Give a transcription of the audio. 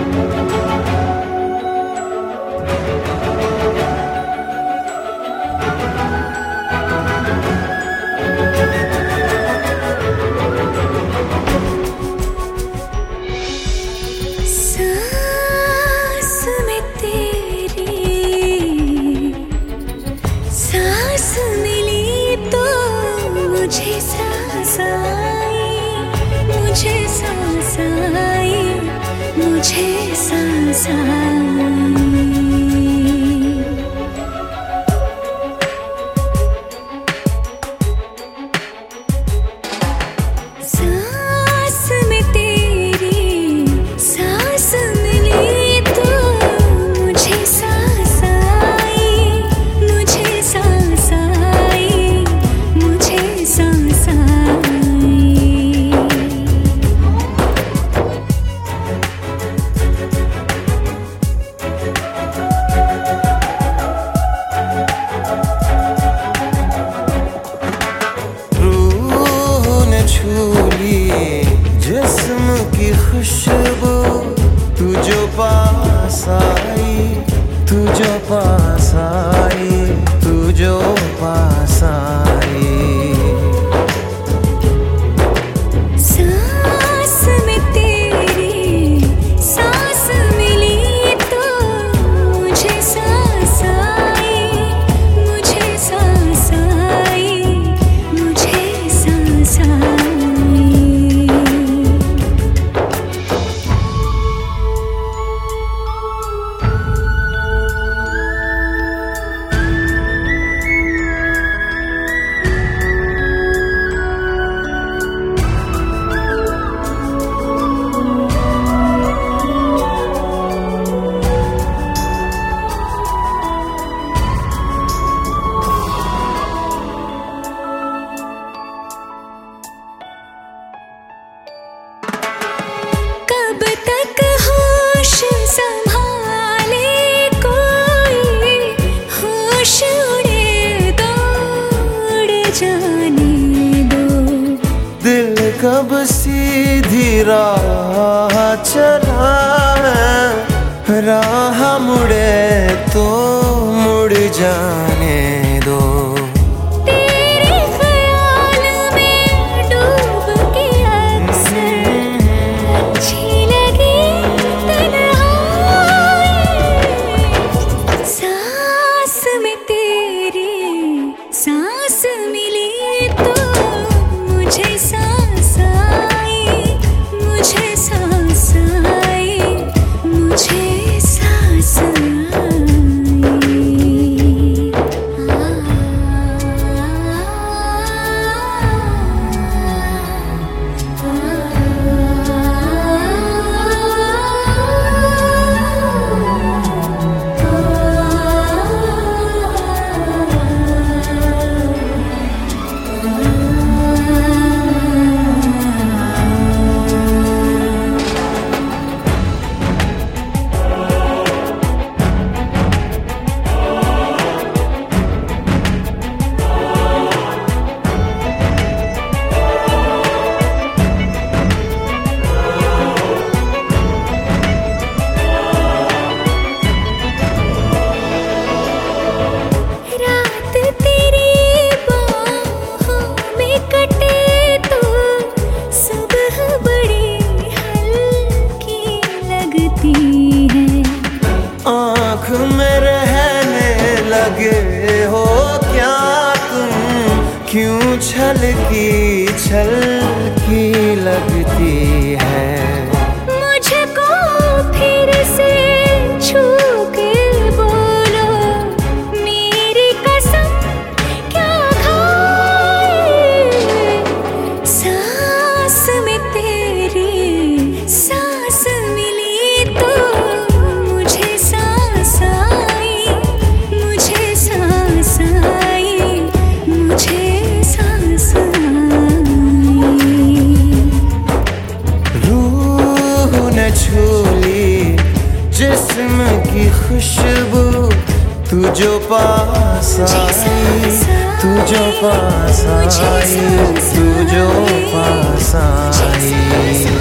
मुझे सांस आई। सांस में तेरी सांस मिली तो मुझे सांस आई, मुझे सांस आई, मुझे सांस आई। जिस्म की खुशबू तू जो पास आई, तू जो पास आई, तू जो पास आई। सांस में तेरी सांस मिली तो मुझे सांस आई, मुझे सांस आई, मुझे सांस आई। कब तक होश संभाले कोई, होश उड़े दो, उड़ जाने दो। दिल कब सीधी राह चला है, राह मुड़े तो मुड़ जाने दो। तेरे ख्याल में डूब के अक्सर अच्छी लगी तन्हाई। सांस में तेरी सांस मिली तो मुझे सांस आई, मुझे सांस आई, मुझे सांस आई। आँख में रहने लगे हो क्या तुम, क्यों छलकी लगती है। मुझको फिर से छू के बोलो, मेरी कसम क्या खाए। सांस में तेरी सांस मिली तो मुझे सांस आई, मुझे सांस आई, मुझे सांस आई। रूह ने छू ली जिस्म की खुशबू तू जो पास आई, तू जो पास आई, तू जो पास आई।